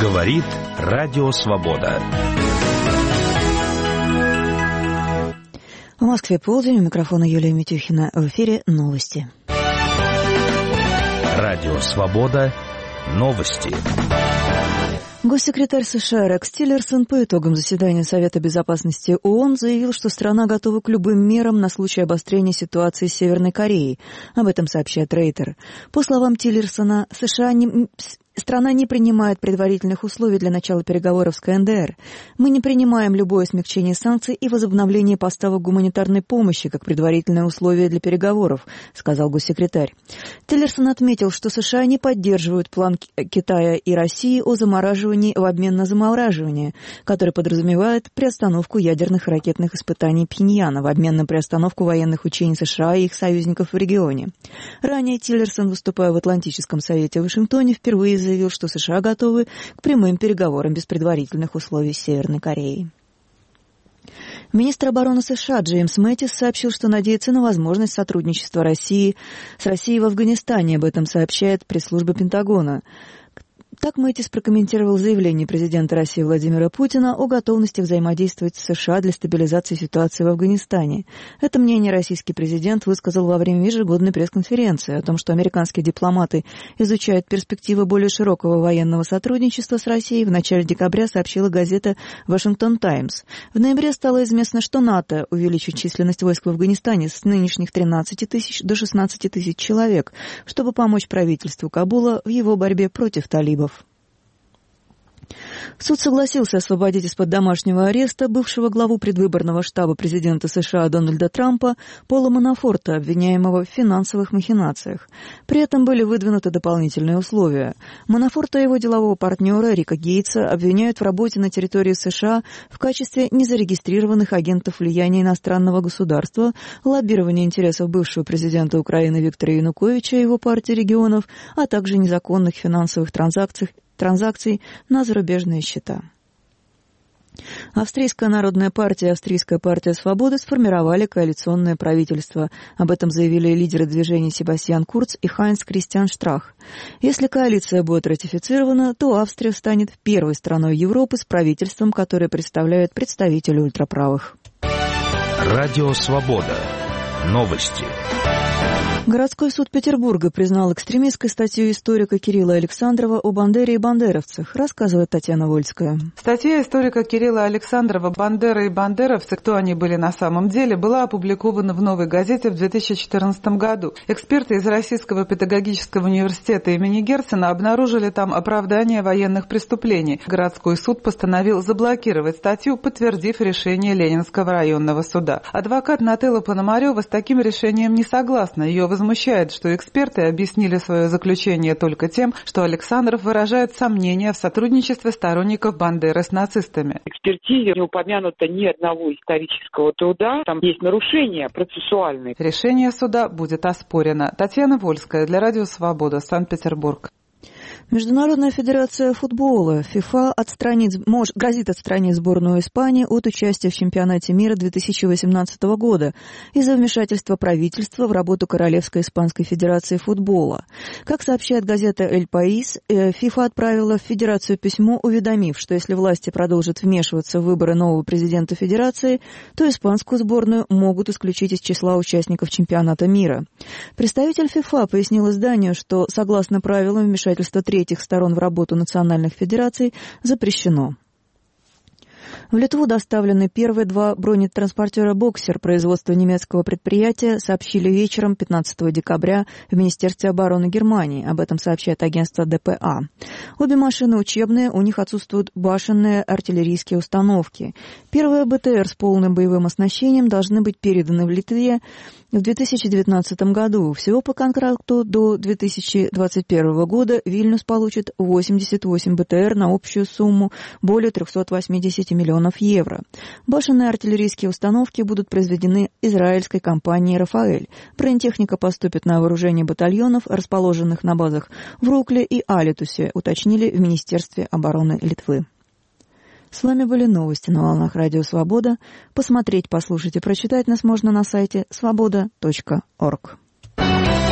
Говорит Радио Свобода. В Москве полдень, у микрофона Юлия Митюхина. В эфире новости. Радио Свобода. Новости. Госсекретарь США Рекс Тиллерсон по итогам заседания Совета безопасности ООН заявил, что страна готова к любым мерам на случай обострения ситуации с Северной Кореей. Об этом сообщает Рейтер. По словам Тиллерсона, страна не принимает предварительных условий для начала переговоров с КНДР. Мы не принимаем любое смягчение санкций и возобновление поставок гуманитарной помощи как предварительное условие для переговоров, сказал госсекретарь. Тиллерсон отметил, что США не поддерживают план Китая и России о замораживании в обмен на замораживание, который подразумевает приостановку ядерных и ракетных испытаний Пхеньяна в обмен на приостановку военных учений США и их союзников в регионе. Ранее Тиллерсон, выступая в Атлантическом совете в Вашингтоне, впервые заявил, что США готовы к прямым переговорам без предварительных условий с Северной Кореей. Министр обороны США Джеймс Мэттис сообщил, что надеется на возможность сотрудничества с Россией в Афганистане. Об этом сообщает пресс-служба Пентагона. Так Мэттис прокомментировал заявление президента России Владимира Путина о готовности взаимодействовать с США для стабилизации ситуации в Афганистане. Это мнение российский президент высказал во время ежегодной пресс-конференции о том, что американские дипломаты изучают перспективы более широкого военного сотрудничества с Россией. В начале декабря сообщила газета «Вашингтон Таймс». В ноябре стало известно, что НАТО увеличит численность войск в Афганистане с нынешних 13 тысяч до 16 тысяч человек, чтобы помочь правительству Кабула в его борьбе против талибов. Суд согласился освободить из-под домашнего ареста бывшего главу предвыборного штаба президента США Дональда Трампа Пола Манафорта, обвиняемого в финансовых махинациях. При этом были выдвинуты дополнительные условия. Манафорта и его делового партнера Рика Гейтса обвиняют в работе на территории США в качестве незарегистрированных агентов влияния иностранного государства, лоббирования интересов бывшего президента Украины Виктора Януковича и его партии регионов, а также незаконных финансовых транзакций на зарубежные счета. Австрийская народная партия и Австрийская партия свободы сформировали коалиционное правительство. Об этом заявили лидеры движений Себастьян Курц и Хайнц Кристиан Штрах. Если коалиция будет ратифицирована, то Австрия станет первой страной Европы с правительством, которое представляет представители ультраправых. Радио Свобода. Новости. Городской суд Петербурга признал экстремистской статью историка Кирилла Александрова о Бандере и бандеровцах, рассказывает Татьяна Вольская. Статья историка Кирилла Александрова «Бандера и бандеровцы. Кто они были на самом деле» была опубликована в «Новой газете» в 2014 году. Эксперты из Российского педагогического университета имени Герцена обнаружили там оправдание военных преступлений. Городской суд постановил заблокировать статью, подтвердив решение Ленинского районного суда. Адвокат Нателла Пономарева с таким решением не согласна. Ее возмущает, что эксперты объяснили свое заключение только тем, что Александров выражает сомнения в сотрудничестве сторонников Бандеры с нацистами. В экспертизе не упомянуто ни одного исторического труда, там есть нарушения процессуальные. Решение суда будет оспорено. Татьяна Вольская для Радио Свобода, Санкт-Петербург. Международная федерация футбола ФИФА грозит отстранить сборную Испании от участия в чемпионате мира 2018 года из-за вмешательства правительства в работу Королевской испанской федерации футбола. Как сообщает газета «Эль Паис», ФИФА отправила в федерацию письмо, уведомив, что если власти продолжат вмешиваться в выборы нового президента федерации, то испанскую сборную могут исключить из числа участников чемпионата мира. Представитель ФИФА пояснил изданию, что, согласно правилам, вмешательство третьих сторон в работу национальных федераций запрещено. В Литву доставлены первые два бронетранспортера «Боксер» производства немецкого предприятия, сообщили вечером 15 декабря в Министерстве обороны Германии. Об этом сообщает агентство ДПА. Обе машины учебные, у них отсутствуют башенные артиллерийские установки. Первые БТР с полным боевым оснащением должны быть переданы в Литве в 2019 году. Всего по контракту до 2021 года Вильнюс получит 88 БТР на общую сумму более 380 миллионов евро. Башенные артиллерийские установки будут произведены израильской компанией «Рафаэль». Бронетехника поступит на вооружение батальонов, расположенных на базах в Рукле и Алитусе, уточнили в Министерстве обороны Литвы. С вами были новости на волнах Радио Свобода. Посмотреть, послушать и прочитать нас можно на сайте svoboda.org.